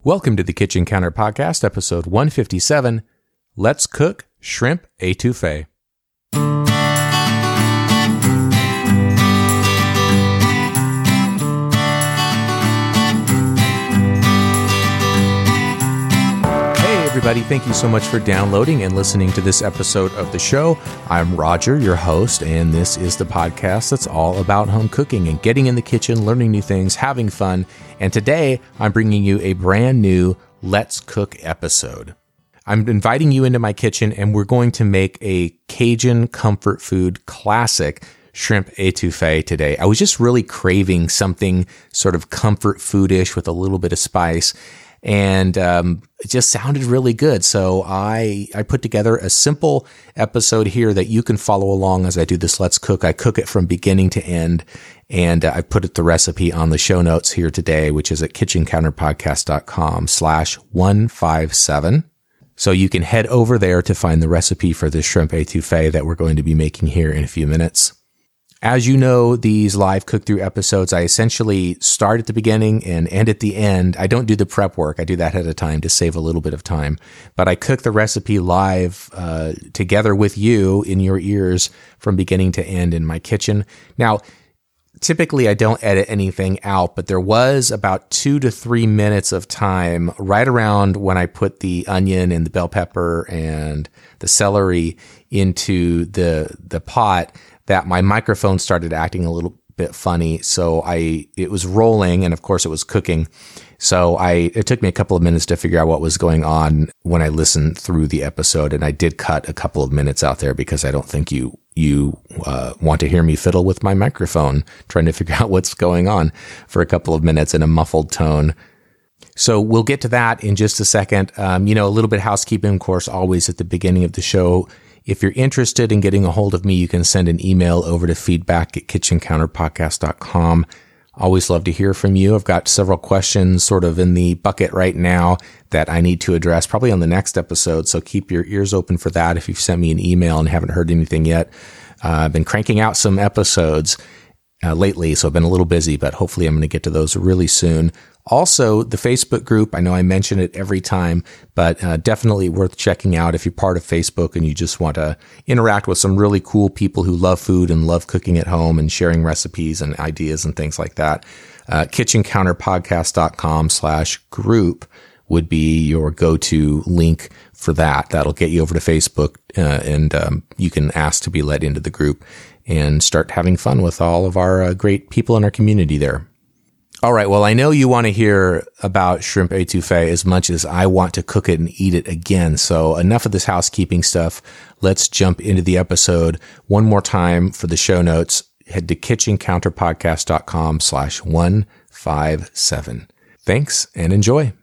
Welcome to the Kitchen Counter Podcast, episode 157. Let's cook shrimp étouffée. Everybody, thank you so much for downloading and listening to this episode of the show. I'm Roger, your host, and this is the podcast that's all about home cooking and getting in the kitchen, learning new things, having fun. And today, I'm bringing you a brand new Let's Cook episode. I'm inviting you into my kitchen, and we're going to make a Cajun comfort food classic, shrimp étouffée today. I was just really craving something sort of comfort foodish with a little bit of spice. And it just sounded really good. So I put together a simple episode here that you can follow along as I do this Let's Cook. I cook it from beginning to end. And I put the recipe on the show notes here today, which is at kitchencounterpodcast.com/157. So you can head over there to find the recipe for this shrimp étouffée that we're going to be making here in a few minutes. As you know, these live cook-through episodes, I essentially start at the beginning and end at the end. I don't do the prep work. I do that ahead of time to save a little bit of time. But I cook the recipe live together with you in your ears from beginning to end in my kitchen. Now, typically I don't edit anything out, but there was about 2 to 3 minutes of time right around when I put the onion and the bell pepper and the celery into the pot that my microphone started acting a little bit funny. So it was rolling, and of course it was cooking. So it took me a couple of minutes to figure out what was going on when I listened through the episode. And I did cut a couple of minutes out there because I don't think you want to hear me fiddle with my microphone, trying to figure out what's going on for a couple of minutes in a muffled tone. So we'll get to that in just a second. A little bit of housekeeping, of course, always at the beginning of the show. If you're interested in getting a hold of me, you can send an email over to feedback@kitchencounterpodcast.com. Always love to hear from you. I've got several questions sort of in the bucket right now that I need to address probably on the next episode. So keep your ears open for that if you've sent me an email and haven't heard anything yet. I've been cranking out some episodes lately, so I've been a little busy, but hopefully I'm going to get to those really soon. Also, the Facebook group, I know I mention it every time, but definitely worth checking out if you're part of Facebook and you just want to interact with some really cool people who love food and love cooking at home and sharing recipes and ideas and things like that. kitchencounterpodcast.com/group would be your go-to link for that. That'll get you over to Facebook, and you can ask to be let into the group and start having fun with all of our great people in our community there. All right. Well, I know you want to hear about shrimp étouffée as much as I want to cook it and eat it again. So enough of this housekeeping stuff. Let's jump into the episode one more time. For the show notes, head to kitchencounterpodcast.com/157. Thanks and enjoy.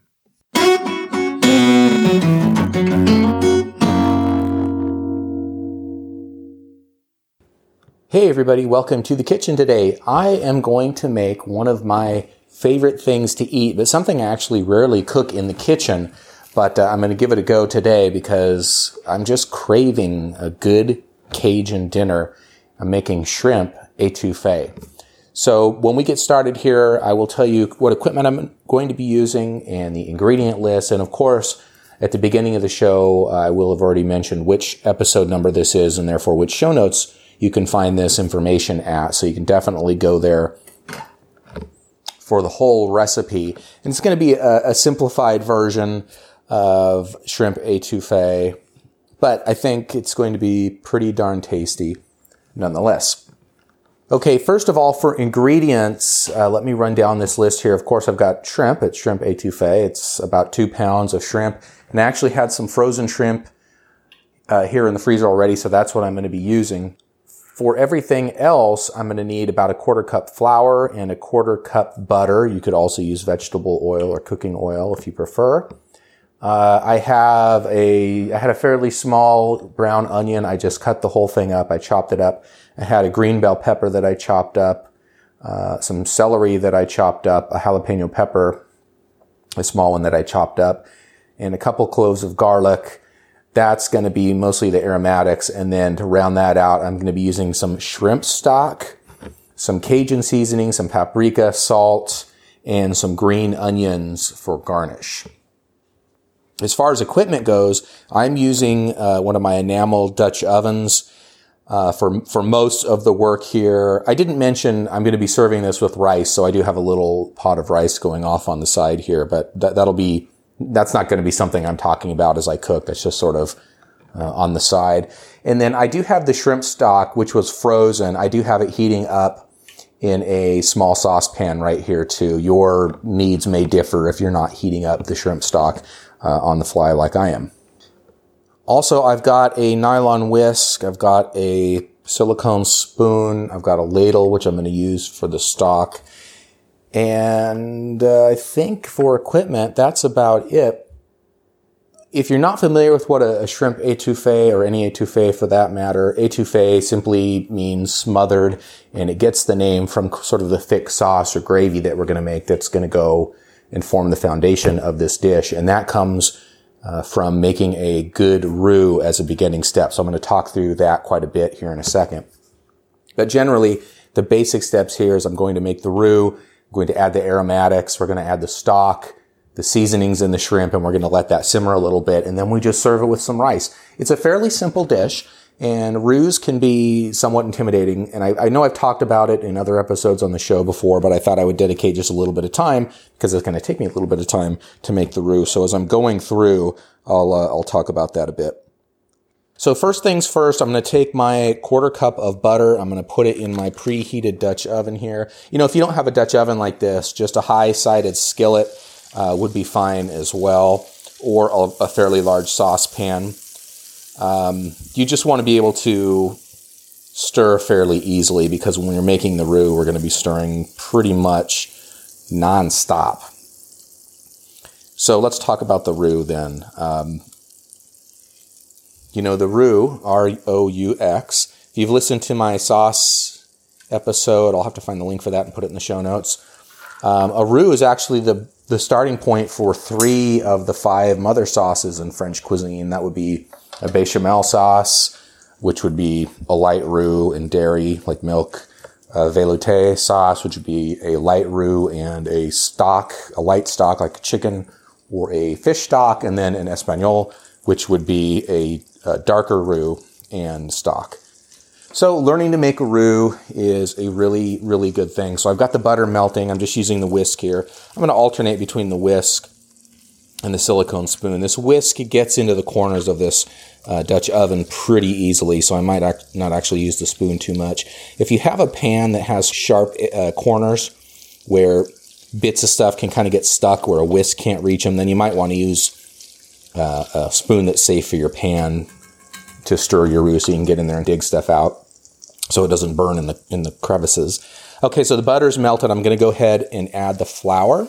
Hey everybody, welcome to the kitchen today. I am going to make one of my favorite things to eat, but something I actually rarely cook in the kitchen, but I'm going to give it a go today because I'm just craving a good Cajun dinner. I'm making shrimp étouffée. So when we get started here, I will tell you what equipment I'm going to be using and the ingredient list, and of course, at the beginning of the show, I will have already mentioned which episode number this is and therefore which show notes you can find this information at. So you can definitely go there for the whole recipe. And it's going to be a simplified version of shrimp étouffée, but I think it's going to be pretty darn tasty nonetheless. Okay, first of all, for ingredients, let me run down this list here. Of course, I've got shrimp. It's shrimp étouffée. It's about 2 pounds of shrimp. And I actually had some frozen shrimp here in the freezer already, so that's what I'm going to be using. For everything else, I'm going to need about a 1/4 cup flour and a 1/4 cup butter. You could also use vegetable oil or cooking oil if you prefer. I had a fairly small brown onion. I just cut the whole thing up. I chopped it up. I had a green bell pepper that I chopped up, some celery that I chopped up, a jalapeno pepper, a small one that I chopped up, and a couple cloves of garlic. That's going to be mostly the aromatics. And then to round that out, I'm going to be using some shrimp stock, some Cajun seasoning, some paprika, salt, and some green onions for garnish. As far as equipment goes, I'm using one of my enamel Dutch ovens for most of the work here. I didn't mention I'm going to be serving this with rice, so I do have a little pot of rice going off on the side here, but that's not going to be something I'm talking about as I cook. That's just sort of on the side. And then I do have the shrimp stock, which was frozen. I do have it heating up in a small saucepan right here too. Your needs may differ if you're not heating up the shrimp stock on the fly like I am. Also, I've got a nylon whisk. I've got a silicone spoon. I've got a ladle, which I'm going to use for the stock. And I think for equipment, that's about it. If you're not familiar with what a shrimp étouffée, or any étouffée for that matter, étouffée simply means smothered, and it gets the name from sort of the thick sauce or gravy that we're going to make that's going to go and form the foundation of this dish. And that comes from making a good roux as a beginning step. So I'm going to talk through that quite a bit here in a second. But generally, the basic steps here is I'm going to make the roux, I'm going to add the aromatics, we're going to add the stock, the seasonings in the shrimp, and we're going to let that simmer a little bit, and then we just serve it with some rice. It's a fairly simple dish, and roux can be somewhat intimidating, and I know I've talked about it in other episodes on the show before, but I thought I would dedicate just a little bit of time, because it's going to take me a little bit of time to make the roux. So as I'm going through, I'll talk about that a bit. So first things first, I'm going to take my 1/4 cup of butter. I'm going to put it in my preheated Dutch oven here. You know, if you don't have a Dutch oven like this, just a high-sided skillet would be fine as well, or a fairly large saucepan. You just want to be able to stir fairly easily, because when you're making the roux, we're going to be stirring pretty much nonstop. So let's talk about the roux then. The roux, R-O-U-X. If you've listened to my sauce episode, I'll have to find the link for that and put it in the show notes. A roux is actually the starting point for 3 of the 5 mother sauces in French cuisine. That would be a bechamel sauce, which would be a light roux and dairy, like milk. A velouté sauce, which would be a light roux and a light stock, like chicken or a fish stock. And then an espagnole, which would be a darker roux and stock. So learning to make a roux is a really, really good thing. So I've got the butter melting. I'm just using the whisk here. I'm going to alternate between the whisk and the silicone spoon. This whisk gets into the corners of this Dutch oven pretty easily, so I might not actually use the spoon too much. If you have a pan that has sharp corners where bits of stuff can kind of get stuck where a whisk can't reach them, then you might want to use a spoon that's safe for your pan to stir your roux so you can get in there and dig stuff out so it doesn't burn in the crevices. Okay, so the butter's melted. I'm going to go ahead and add the flour.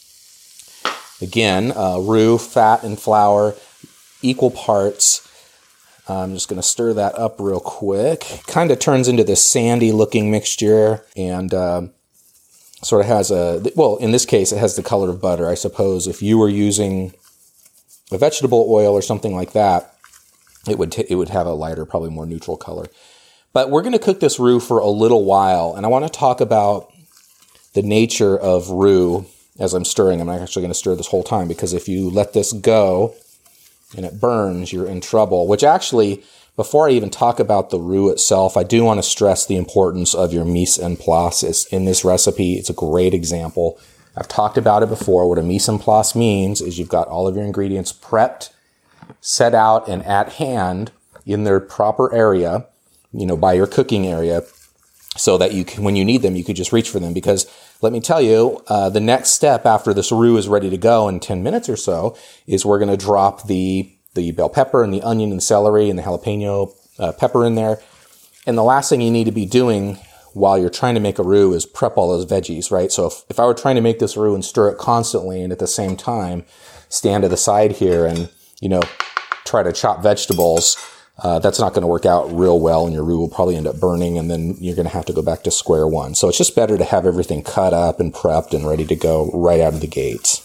Again, roux, fat, and flour, equal parts. I'm just going to stir that up real quick. Kind of turns into this sandy-looking mixture, and sort of has in this case, it has the color of butter. I suppose if you were using a vegetable oil or something like that, it would have a lighter, probably more neutral color. But we're going to cook this roux for a little while, and I want to talk about the nature of roux as I'm stirring. I'm actually going to stir this whole time, because if you let this go and it burns, you're in trouble. Which actually, before I even talk about the roux itself, I do want to stress the importance of your mise en place in this recipe. It's a great example. I've talked about it before. What a mise en place means is you've got all of your ingredients prepped, set out, and at hand in their proper area, by your cooking area, so that you can, when you need them, you could just reach for them. Because let me tell you, the next step after this roux is ready to go in 10 minutes or so is we're going to drop the bell pepper and the onion and celery and the jalapeno pepper in there. And the last thing you need to be doing while you're trying to make a roux is prep all those veggies, right? So if I were trying to make this roux and stir it constantly and at the same time stand to the side here and, try to chop vegetables, that's not going to work out real well, and your roux will probably end up burning, and then you're going to have to go back to square one. So it's just better to have everything cut up and prepped and ready to go right out of the gates.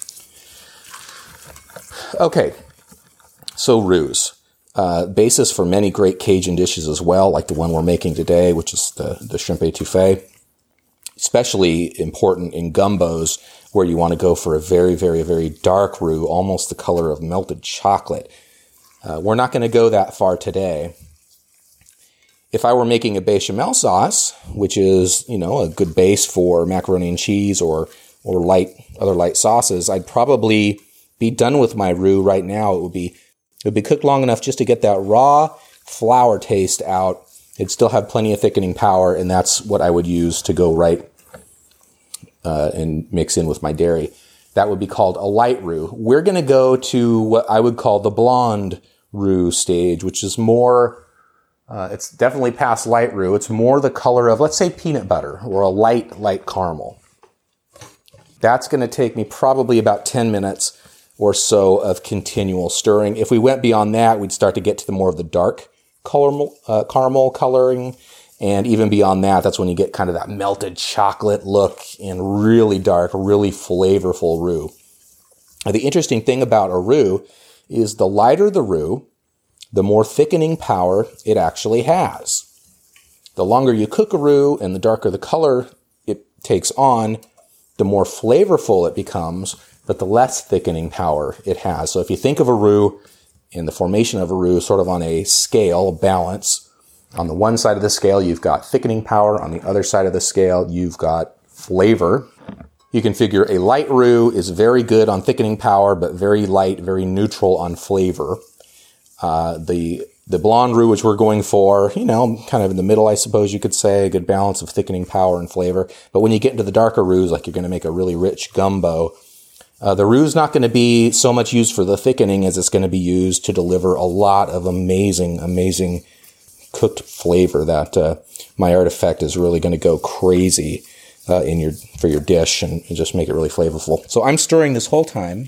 Okay, so roux. Basis for many great Cajun dishes as well, like the one we're making today, which is the shrimp étouffée. especially important in gumbos where you want to go for a very, very, very dark roux, almost the color of melted chocolate. We're not going to go that far today. If I were making a bechamel sauce, which is, a good base for macaroni and cheese or other light sauces, I'd probably be done with my roux right now. It would be cooked long enough just to get that raw flour taste out. It'd still have plenty of thickening power, and that's what I would use to go right and mix in with my dairy. That would be called a light roux. We're going to go to what I would call the blonde roux stage, which is more, it's definitely past light roux. It's more the color of, let's say, peanut butter or a light caramel. That's going to take me probably about 10 minutes or so of continual stirring. If we went beyond that, we'd start to get to the more of the dark caramel coloring. And even beyond that, that's when you get kind of that melted chocolate look and really dark, really flavorful roux. Now, the interesting thing about a roux is the lighter the roux, the more thickening power it actually has. The longer you cook a roux and the darker the color it takes on, the more flavorful it becomes, but the less thickening power it has. So if you think of a roux and the formation of a roux sort of on a scale, a balance, on the one side of the scale, you've got thickening power. On the other side of the scale, you've got flavor. You can figure a light roux is very good on thickening power, but very light, very neutral on flavor. The blonde roux, which we're going for, kind of in the middle, I suppose you could say, a good balance of thickening power and flavor. But when you get into the darker roux, like you're going to make a really rich gumbo, the roux is not going to be so much used for the thickening as it's going to be used to deliver a lot of amazing, amazing cooked flavor that Maillard effect is really going to go crazy for your dish and just make it really flavorful. So I'm stirring this whole time,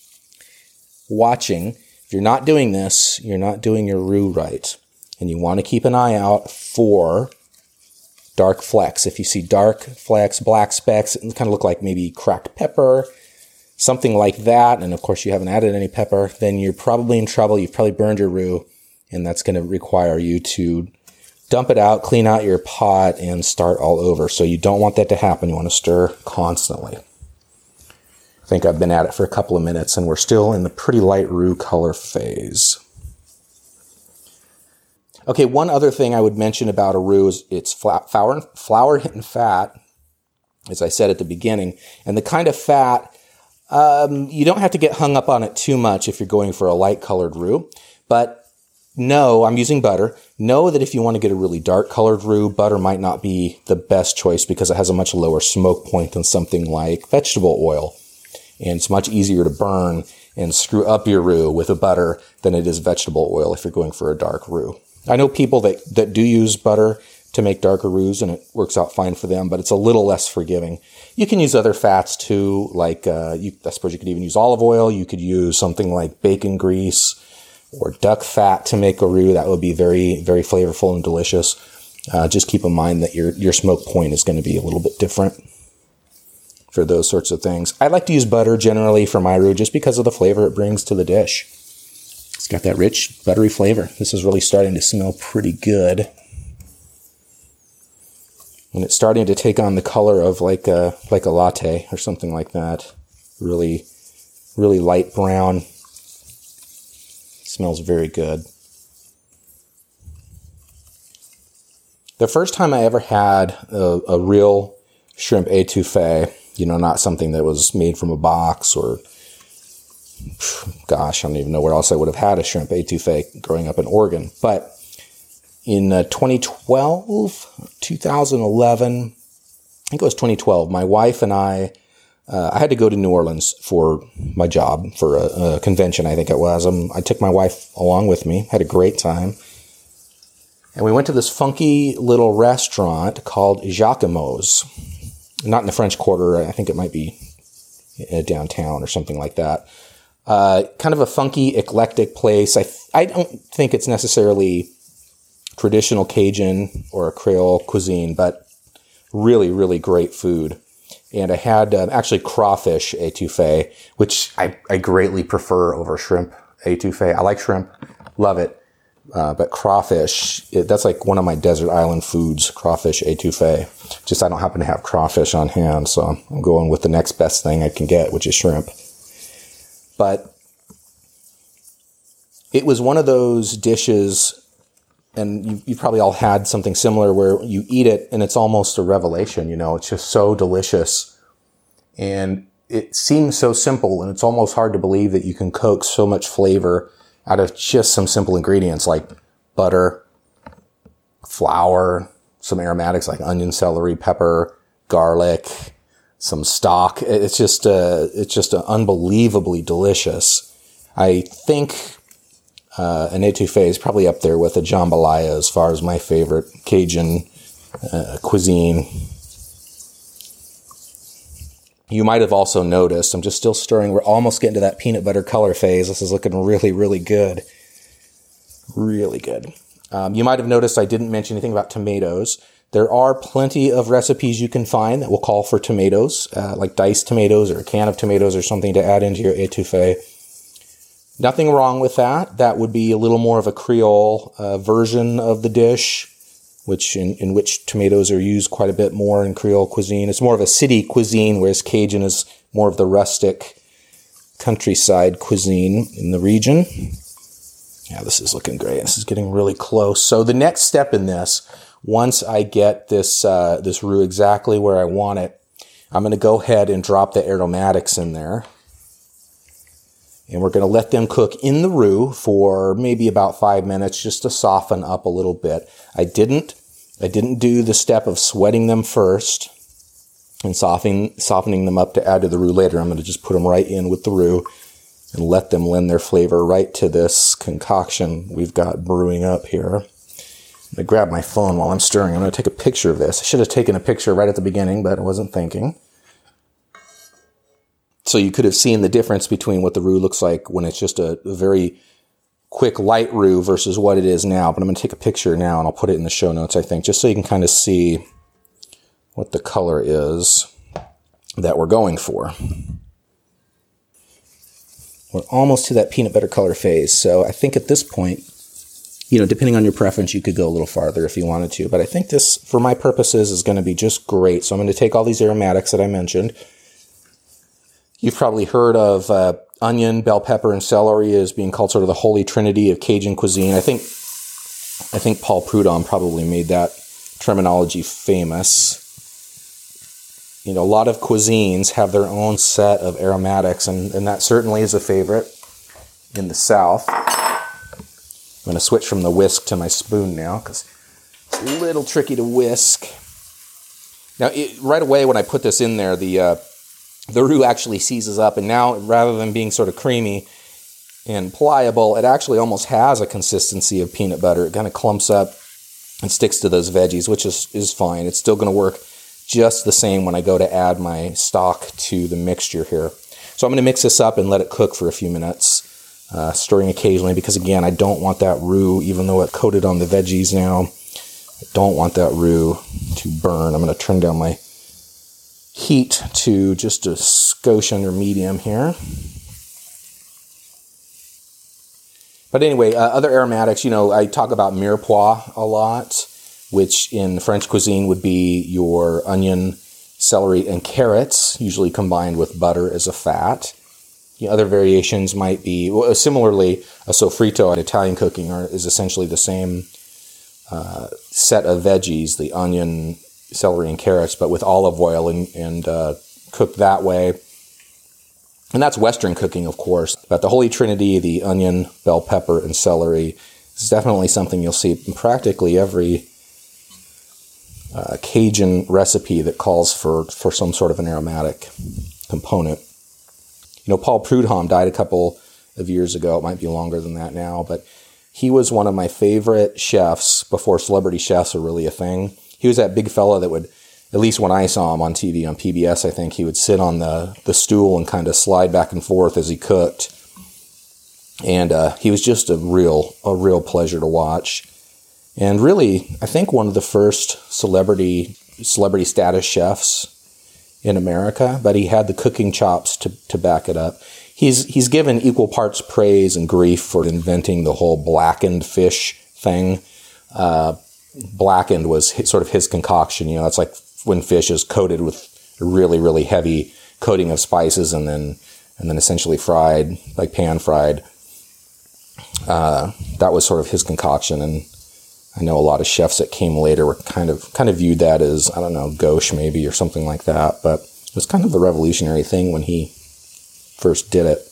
watching. If you're not doing this, you're not doing your roux right. And you want to keep an eye out for dark flecks. If you see dark flecks, black specks, it kind of look like maybe cracked pepper, something like that, and of course you haven't added any pepper, then you're probably in trouble. You've probably burned your roux, and that's going to require you to dump it out, clean out your pot, and start all over. So you don't want that to happen. You want to stir constantly. I think I've been at it for a couple of minutes, and we're still in the pretty light roux color phase. Okay, one other thing I would mention about a roux is it's flour and fat, as I said at the beginning. And the kind of fat, you don't have to get hung up on it too much if you're going for a light colored roux. But no, I'm using butter. Know that if you want to get a really dark colored roux, butter might not be the best choice because it has a much lower smoke point than something like vegetable oil. And it's much easier to burn and screw up your roux with a butter than it is vegetable oil if you're going for a dark roux. I know people that do use butter to make darker roux, and it works out fine for them, but it's a little less forgiving. You can use other fats too, like I suppose you could even use olive oil. You could use something like bacon grease or duck fat to make a roux. That would be very, very flavorful and delicious. Just keep in mind that your smoke point is going to be a little bit different for those sorts of things. I like to use butter generally for my roux just because of the flavor it brings to the dish. It's got that rich, buttery flavor. This is really starting to smell pretty good. And it's starting to take on the color of like a latte or something like that. Really, really light brown. Smells very good. The first time I ever had a real shrimp étouffée, not something that was made from a box or, gosh, I don't even know where else I would have had a shrimp étouffée growing up in Oregon. But in 2012, 2011, I think it was 2012, my wife and I had to go to New Orleans for my job, for a convention, I think it was. I took my wife along with me, had a great time. And we went to this funky little restaurant called Jacquemus. Not in the French Quarter, I think it might be downtown or something like that. Kind of a funky, eclectic place. I don't think it's necessarily traditional Cajun or a Creole cuisine, but really, really great food. And I had actually crawfish étouffée, which I greatly prefer over shrimp étouffée. I like shrimp, love it. But crawfish, that's like one of my desert island foods, crawfish etouffee. Just I don't happen to have crawfish on hand, so I'm going with the next best thing I can get, which is shrimp. But it was one of those dishes, and you've probably all had something similar where you eat it and it's almost a revelation, it's just so delicious. And it seems so simple, and it's almost hard to believe that you can coax so much flavor out of just some simple ingredients like butter, flour, some aromatics like onion, celery, pepper, garlic, some stock. It's just unbelievably delicious. I think an etouffee is probably up there with a jambalaya as far as my favorite Cajun cuisine. You might have also noticed, I'm just still stirring. We're almost getting to that peanut butter color phase. This is looking really, really good. Really good. You might have noticed I didn't mention anything about tomatoes. There are plenty of recipes you can find that will call for tomatoes, like diced tomatoes or a can of tomatoes or something to add into your etouffee. Nothing wrong with that. That would be a little more of a Creole version of the dish, in which tomatoes are used quite a bit more in Creole cuisine. It's more of a city cuisine, whereas Cajun is more of the rustic countryside cuisine in the region. Yeah, this is looking great. This is getting really close. So the next step in this, once I get this roux exactly where I want it, I'm going to go ahead and drop the aromatics in there. And we're going to let them cook in the roux for maybe about 5 minutes just to soften up a little bit. I didn't do the step of sweating them first and softening them up to add to the roux later. I'm going to just put them right in with the roux and let them lend their flavor right to this concoction we've got brewing up here. I'm going to grab my phone while I'm stirring. I'm going to take a picture of this. I should have taken a picture right at the beginning, but I wasn't thinking. So you could have seen the difference between what the roux looks like when it's just a very quick light roux versus what it is now. But I'm going to take a picture now and I'll put it in the show notes, I think, just so you can kind of see what the color is that we're going for. We're almost to that peanut butter color phase. So I think at this point, depending on your preference, you could go a little farther if you wanted to. But I think this, for my purposes, is going to be just great. So I'm going to take all these aromatics that I mentioned. You've probably heard of onion, bell pepper, and celery as being called sort of the holy trinity of Cajun cuisine. I think Paul Prudhomme probably made that terminology famous. A lot of cuisines have their own set of aromatics, and that certainly is a favorite in the South. I'm going to switch from the whisk to my spoon now because it's a little tricky to whisk. Now, right away when I put this in there, the roux actually seizes up, and now rather than being sort of creamy and pliable, it actually almost has a consistency of peanut butter. It kind of clumps up and sticks to those veggies, which is fine. It's still going to work just the same when I go to add my stock to the mixture here. So I'm going to mix this up and let it cook for a few minutes, stirring occasionally because, again, I don't want that roux, even though it coated on the veggies now, I don't want that roux to burn. I'm going to turn down my heat to just a skosh under medium here. But anyway, other aromatics, I talk about mirepoix a lot, which in French cuisine would be your onion, celery, and carrots, usually combined with butter as a fat. Other variations might be, similarly, a sofrito in Italian cooking is essentially the same set of veggies, the onion, celery, and carrots, but with olive oil and cooked that way. And that's Western cooking, of course. But the Holy Trinity, the onion, bell pepper, and celery, is definitely something you'll see in practically every Cajun recipe that calls for some sort of an aromatic component. Paul Prudhomme died a couple of years ago. It might be longer than that now, but he was one of my favorite chefs before celebrity chefs were really a thing. He was that big fella that would, at least when I saw him on TV, on PBS, I think, he would sit on the stool and kind of slide back and forth as he cooked. And he was just a real pleasure to watch. And really, I think one of the first celebrity status chefs in America, but he had the cooking chops to back it up. he's given equal parts praise and grief for inventing the whole blackened fish thing. Blackened was sort of his concoction. It's like when fish is coated with a really, really heavy coating of spices and then essentially fried, like pan fried. That was sort of his concoction, and I know a lot of chefs that came later were kind of viewed that as, I don't know, gauche maybe or something like that, but it was kind of a revolutionary thing when he first did it.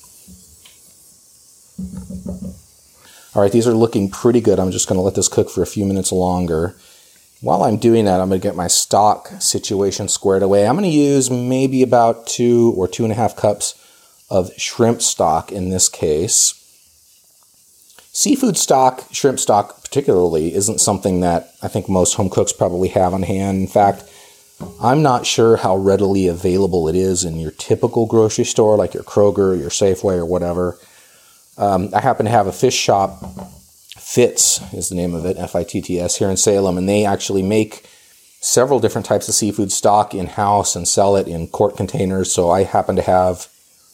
All right, these are looking pretty good. I'm just going to let this cook for a few minutes longer. While I'm doing that, I'm going to get my stock situation squared away. I'm going to use maybe about 2 or 2.5 cups of shrimp stock in this case. Seafood stock, shrimp stock particularly, isn't something that I think most home cooks probably have on hand. In fact, I'm not sure how readily available it is in your typical grocery store, like your Kroger, your Safeway, or whatever. I happen to have a fish shop, Fitz is the name of it, Fitts, here in Salem, and they actually make several different types of seafood stock in-house and sell it in quart containers. So I happen to have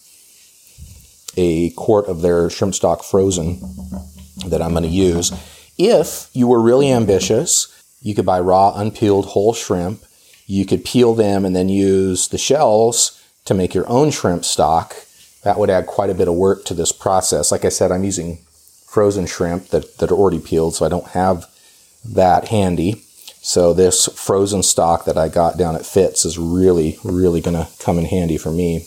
a quart of their shrimp stock frozen that I'm going to use. If you were really ambitious, you could buy raw, unpeeled, whole shrimp. You could peel them and then use the shells to make your own shrimp stock. That would add quite a bit of work to this process. Like I said, I'm using frozen shrimp that are already peeled, so I don't have that handy. So this frozen stock that I got down at Fitz is really, really going to come in handy for me.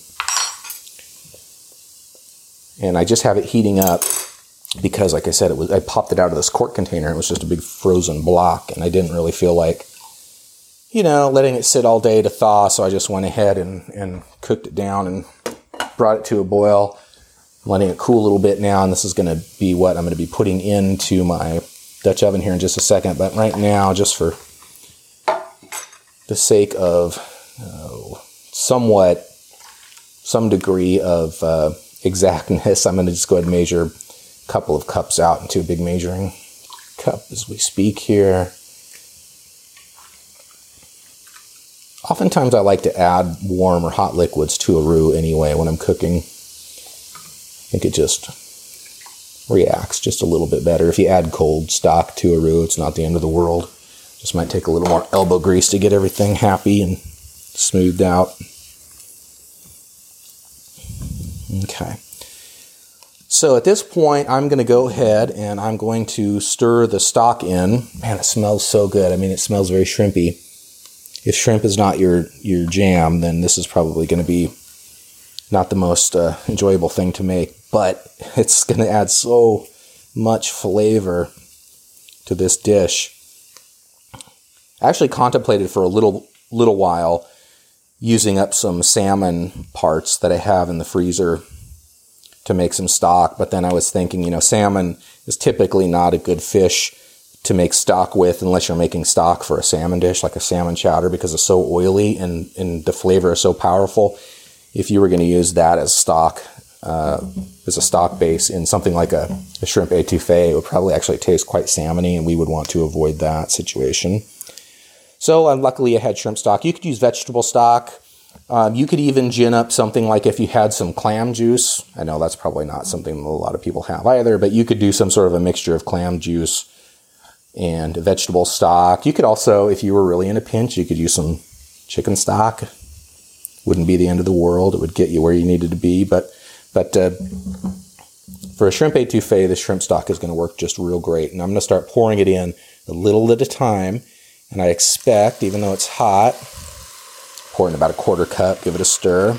And I just have it heating up because, like I said, I popped it out of this quart container. It was just a big frozen block, and I didn't really feel like, letting it sit all day to thaw. So I just went ahead and cooked it down and brought it to a boil, letting it cool a little bit now. And this is going to be what I'm going to be putting into my Dutch oven here in just a second. But right now, just for the sake of some degree of exactness, I'm going to just go ahead and measure a couple of cups out into a big measuring cup as we speak here. Oftentimes I like to add warm or hot liquids to a roux anyway when I'm cooking. I think it just reacts just a little bit better. If you add cold stock to a roux, it's not the end of the world. Just might take a little more elbow grease to get everything happy and smoothed out. Okay. So at this point, I'm going to go ahead and I'm going to stir the stock in. Man, it smells so good. I mean, it smells very shrimpy. If shrimp is not your jam, then this is probably going to be not the most enjoyable thing to make. But it's going to add so much flavor to this dish. I actually contemplated for a little while using up some salmon parts that I have in the freezer to make some stock. But then I was thinking, salmon is typically not a good fish to make stock with unless you're making stock for a salmon dish, like a salmon chowder, because it's so oily and the flavor is so powerful. If you were going to use that as stock, as a stock base in something like a shrimp étouffée, it would probably actually taste quite salmony, and we would want to avoid that situation. So luckily I had shrimp stock. You could use vegetable stock. You could even gin up something like if you had some clam juice. I know that's probably not something that a lot of people have either, but you could do some sort of a mixture of clam juice and vegetable stock. You could also, if you were really in a pinch, you could use some chicken stock. Wouldn't be the end of the world. It would get you where you needed to be. But for a shrimp étouffée, the shrimp stock is going to work just real great. And I'm going to start pouring it in a little at a time. And I expect, even though it's hot, pour in about a quarter cup, give it a stir.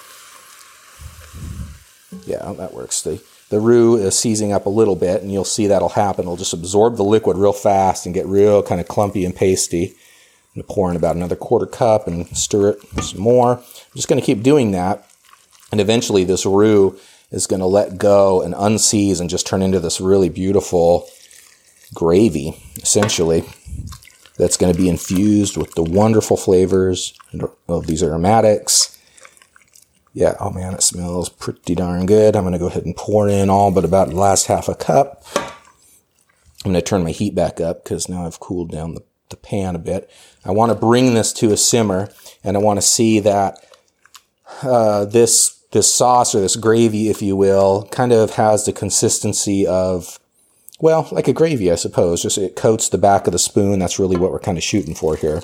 Yeah, that works. The roux is seizing up a little bit, and you'll see that'll happen. It'll just absorb the liquid real fast and get real kind of clumpy and pasty. I'm going to pour in about another quarter cup and stir it some more. I'm just going to keep doing that. And eventually this roux is going to let go and unseize and just turn into this really beautiful gravy, essentially, that's going to be infused with the wonderful flavors of these aromatics. Yeah, oh man, it smells pretty darn good. I'm going to go ahead and pour in all but about the last half a cup. I'm going to turn my heat back up because now I've cooled down the pan a bit. I want to bring this to a simmer, and I want to see that this this sauce or this gravy, if you will, kind of has the consistency of, well, like a gravy, I suppose. Just it coats the back of the spoon. That's really what we're kind of shooting for here.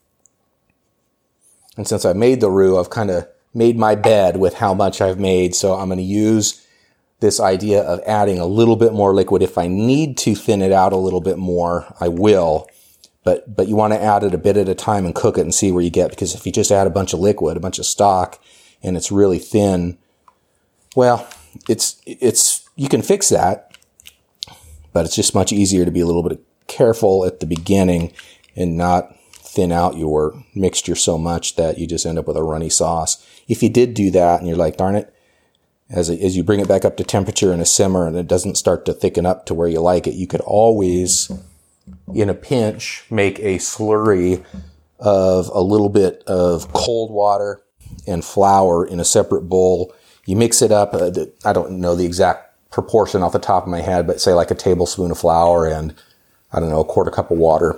And since I made the roux, I've kind of made my bed with how much I've made. So I'm going to use this idea of adding a little bit more liquid. If I need to thin it out a little bit more, I will. But you want to add it a bit at a time and cook it and see where you get. Because if you just add a bunch of liquid, a bunch of stock, and it's really thin, well, you can fix that, but it's just much easier to be a little bit careful at the beginning and not thin out your mixture so much that you just end up with a runny sauce. If you did do that and you're like, darn it, as you bring it back up to temperature in a simmer and it doesn't start to thicken up to where you like it, you could always, in a pinch, make a slurry of a little bit of cold water and flour in a separate bowl. You mix it up. I don't know the exact proportion off the top of my head, but say like a tablespoon of flour and, I don't know, a quarter cup of water.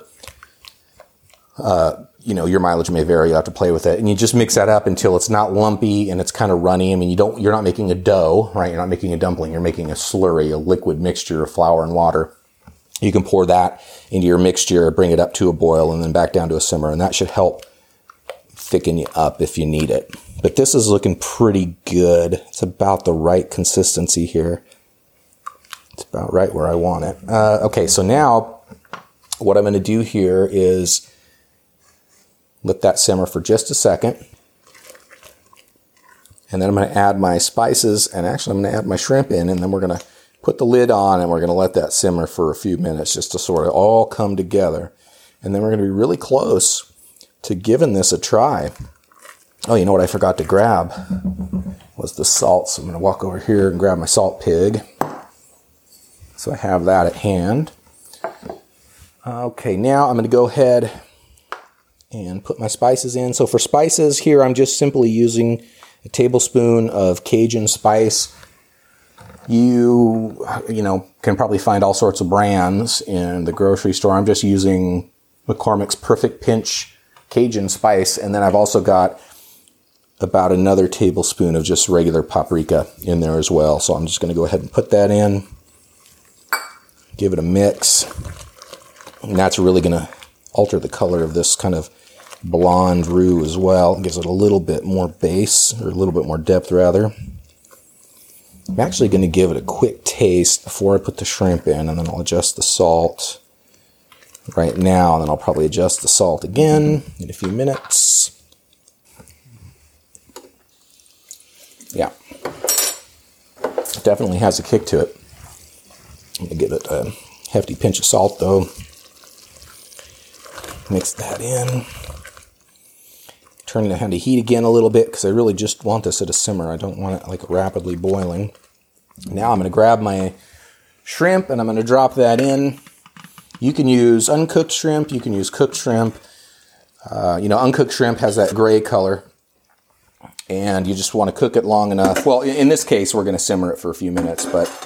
Your mileage may vary. You have to play with it. And you just mix that up until it's not lumpy and it's kind of runny. I mean, you're not making a dough, right? You're not making a dumpling. You're making a slurry, a liquid mixture of flour and water. You can pour that into your mixture, bring it up to a boil, and then back down to a simmer. And that should help thicken you up if you need it. But this is looking pretty good. It's about the right consistency here. It's about right where I want it. Okay, so now what I'm going to do here is let that simmer for just a second. And then I'm going to add my spices, and actually I'm going to add my shrimp in, and then we're going to put the lid on, and we're going to let that simmer for a few minutes just to sort of all come together. And then we're going to be really close to giving this a try. Oh, you know what I forgot to grab was the salt. So I'm going to walk over here and grab my salt pig. So I have that at hand. Okay, now I'm going to go ahead and put my spices in. So for spices here, I'm just simply using a tablespoon of Cajun spice. You can probably find all sorts of brands in the grocery store. I'm just using McCormick's Perfect Pinch Cajun spice, and then I've also got about another tablespoon of just regular paprika in there as well. So I'm just going to go ahead and put that in, give it a mix, and that's really going to alter the color of this kind of blonde roux as well. It gives it a little bit more base, or a little bit more depth rather. I'm actually going to give it a quick taste before I put the shrimp in, and then I'll adjust the salt right now, and then I'll probably adjust the salt again in a few minutes. Yeah, it definitely has a kick to it. I'm going to give it a hefty pinch of salt though. Mix that in. Turn it on to heat again a little bit because I really just want this at a simmer. I don't want it like rapidly boiling. Now I'm going to grab my shrimp and I'm going to drop that in. You can use uncooked shrimp. You can use cooked shrimp. Uncooked shrimp has that gray color. And you just want to cook it long enough. Well, in this case, we're going to simmer it for a few minutes.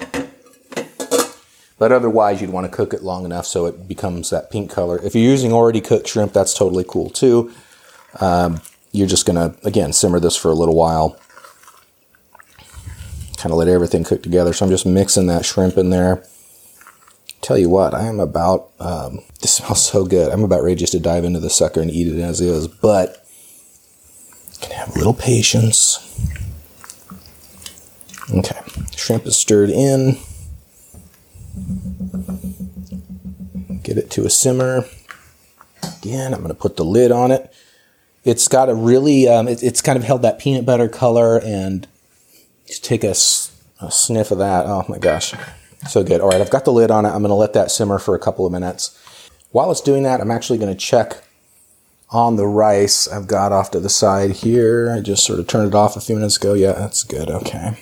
But otherwise, you'd want to cook it long enough so it becomes that pink color. If you're using already cooked shrimp, that's totally cool too. You're just going to, again, simmer this for a little while. Kind of let everything cook together. So I'm just mixing that shrimp in there. Tell you what, I am about, this smells so good. I'm about ready just to dive into the sucker and eat it as is. But you can have a little patience. Okay, shrimp is stirred in. Get it to a simmer. Again, I'm going to put the lid on it. It's got a really, it's kind of held that peanut butter color, and just take a sniff of that. Oh my gosh, so good. All right, I've got the lid on it. I'm going to let that simmer for a couple of minutes. While it's doing that, I'm actually going to check on the rice I've got off to the side here. I just sort of turned it off a few minutes ago. Yeah, that's good. Okay.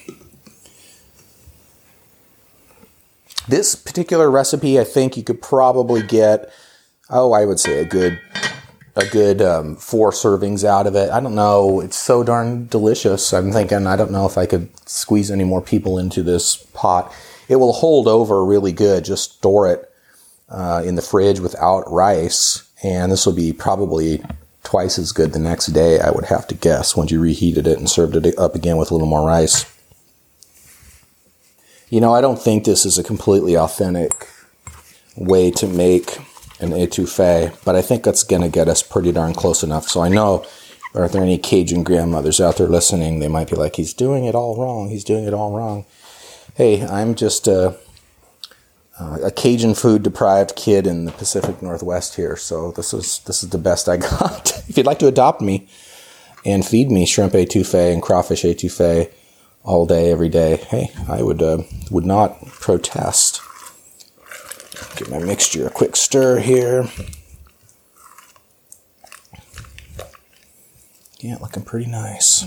This particular recipe, I think you could probably get, I would say a good 4 servings out of it. I don't know. It's so darn delicious. I'm thinking, I don't know if I could squeeze any more people into this pot. It will hold over really good. Just store it in the fridge without rice. And this will be probably twice as good the next day, I would have to guess, once you reheated it and served it up again with a little more rice. I don't think this is a completely authentic way to make an etouffee, but I think that's going to get us pretty darn close enough. So I know, are there any Cajun grandmothers out there listening? They might be like, he's doing it all wrong. He's doing it all wrong. Hey, I'm just a Cajun food deprived kid in the Pacific Northwest here. So this is the best I got. If you'd like to adopt me and feed me shrimp etouffee and crawfish etouffee all day, every day, hey, I would not protest. Give my mixture a quick stir here. Yeah, looking pretty nice.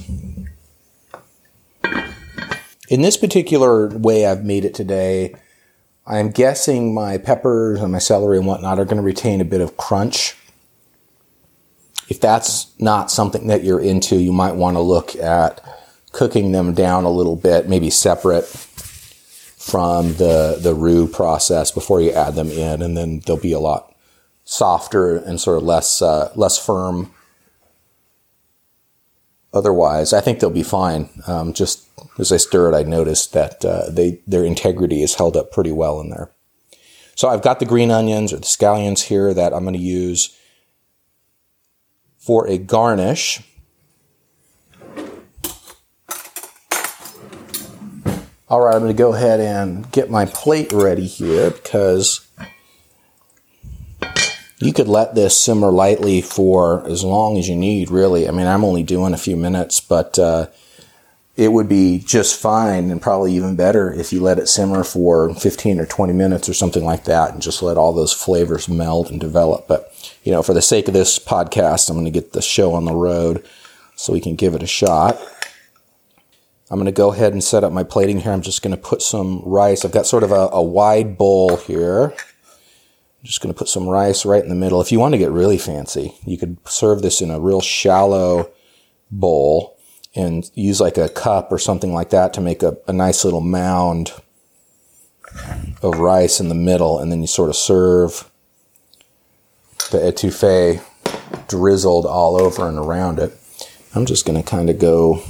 In this particular way I've made it today, I'm guessing my peppers and my celery and whatnot are going to retain a bit of crunch. If that's not something that you're into, you might want to look at cooking them down a little bit, maybe separate from the roux process before you add them in, and then they'll be a lot softer and sort of less firm. Otherwise, I think they'll be fine. Just as I stir it, I noticed that their integrity is held up pretty well in there. So I've got the green onions or the scallions here that I'm going to use for a garnish. All right, I'm going to go ahead and get my plate ready here, because you could let this simmer lightly for as long as you need, really. I mean, I'm only doing a few minutes, but it would be just fine, and probably even better if you let it simmer for 15 or 20 minutes or something like that, and just let all those flavors meld and develop. But, for the sake of this podcast, I'm going to get the show on the road so we can give it a shot. I'm going to go ahead and set up my plating here. I'm just going to put some rice. I've got sort of a wide bowl here. I'm just going to put some rice right in the middle. If you want to get really fancy, you could serve this in a real shallow bowl and use like a cup or something like that to make a nice little mound of rice in the middle, and then you sort of serve the etouffee drizzled all over and around it. I'm just going to kind of go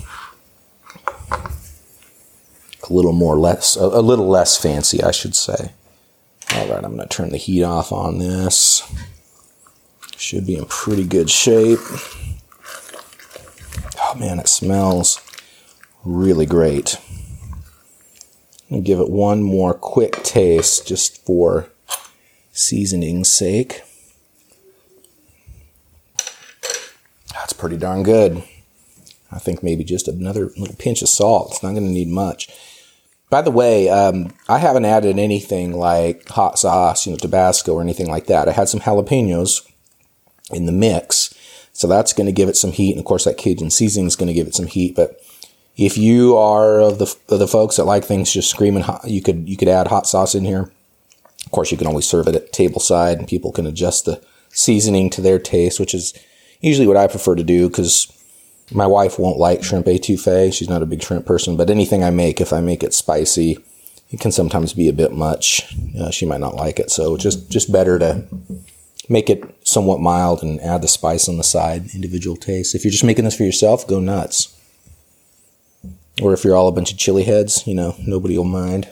a little less fancy, I should say. All right, I'm going to turn the heat off on this. Should be in pretty good shape. Oh man, it smells really great. I'm going to give it one more quick taste just for seasoning's sake. That's pretty darn good. I think maybe just another little pinch of salt. It's not going to need much. By the way, I haven't added anything like hot sauce, Tabasco or anything like that. I had some jalapenos in the mix, so that's going to give it some heat. And of course, that Cajun seasoning is going to give it some heat. But if you are of the folks that like things just screaming hot, you could add hot sauce in here. Of course, you can always serve it at tableside, and people can adjust the seasoning to their taste, which is usually what I prefer to do, because my wife won't like shrimp etouffee. She's not a big shrimp person, but anything I make, if I make it spicy, it can sometimes be a bit much. She might not like it. So just better to make it somewhat mild and add the spice on the side, individual taste. If you're just making this for yourself, go nuts. Or if you're all a bunch of chili heads, nobody will mind.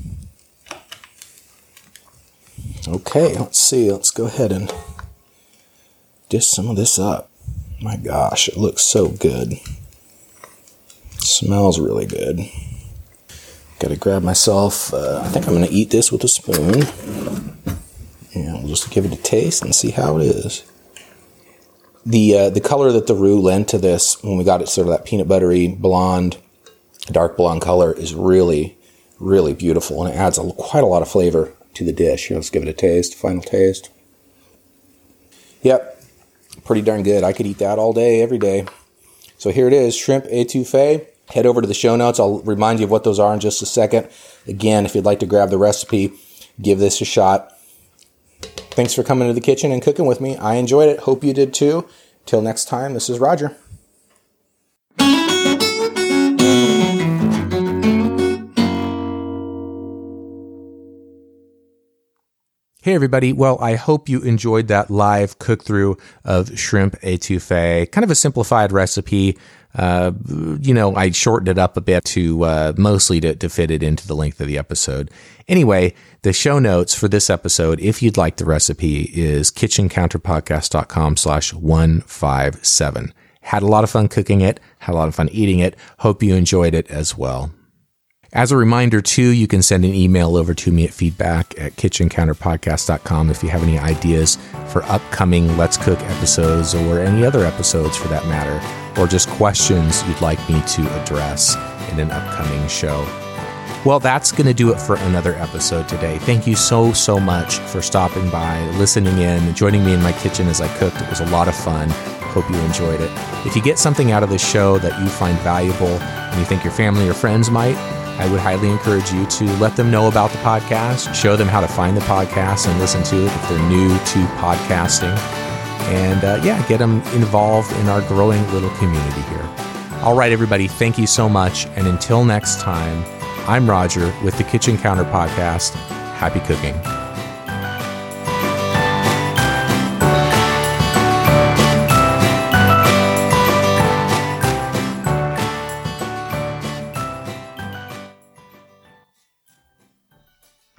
Okay, let's see. Let's go ahead and dish some of this up. My gosh, it looks so good. It smells really good. Got to grab myself, I think I'm going to eat this with a spoon. And we'll just give it a taste and see how it is. The color that the roux lent to this, when we got it sort of that peanut buttery blonde, dark blonde color, is really, really beautiful. And it adds quite a lot of flavor to the dish. Let's give it a taste, final taste. Yep. Pretty darn good. I could eat that all day, every day. So here it is, shrimp etouffee. Head over to the show notes. I'll remind you of what those are in just a second. Again, if you'd like to grab the recipe, give this a shot. Thanks for coming to the kitchen and cooking with me. I enjoyed it. Hope you did too. Till next time, this is Roger. Hey, everybody. Well, I hope you enjoyed that live cook-through of shrimp étouffée. Kind of a simplified recipe. I shortened it up a bit to mostly to fit it into the length of the episode. Anyway, the show notes for this episode, if you'd like the recipe, is kitchencounterpodcast.com/157. Had a lot of fun cooking it. Had a lot of fun eating it. Hope you enjoyed it as well. As a reminder, too, you can send an email over to me at feedback@kitchencounterpodcast.com if you have any ideas for upcoming Let's Cook episodes or any other episodes for that matter, or just questions you'd like me to address in an upcoming show. Well, that's going to do it for another episode today. Thank you so much for stopping by, listening in, joining me in my kitchen as I cooked. It was a lot of fun. Hope you enjoyed it. If you get something out of this show that you find valuable and you think your family or friends might, I would highly encourage you to let them know about the podcast, show them how to find the podcast and listen to it if they're new to podcasting, and get them involved in our growing little community here. All right, everybody, thank you so much, and until next time, I'm Roger with the Kitchen Counter Podcast. Happy cooking.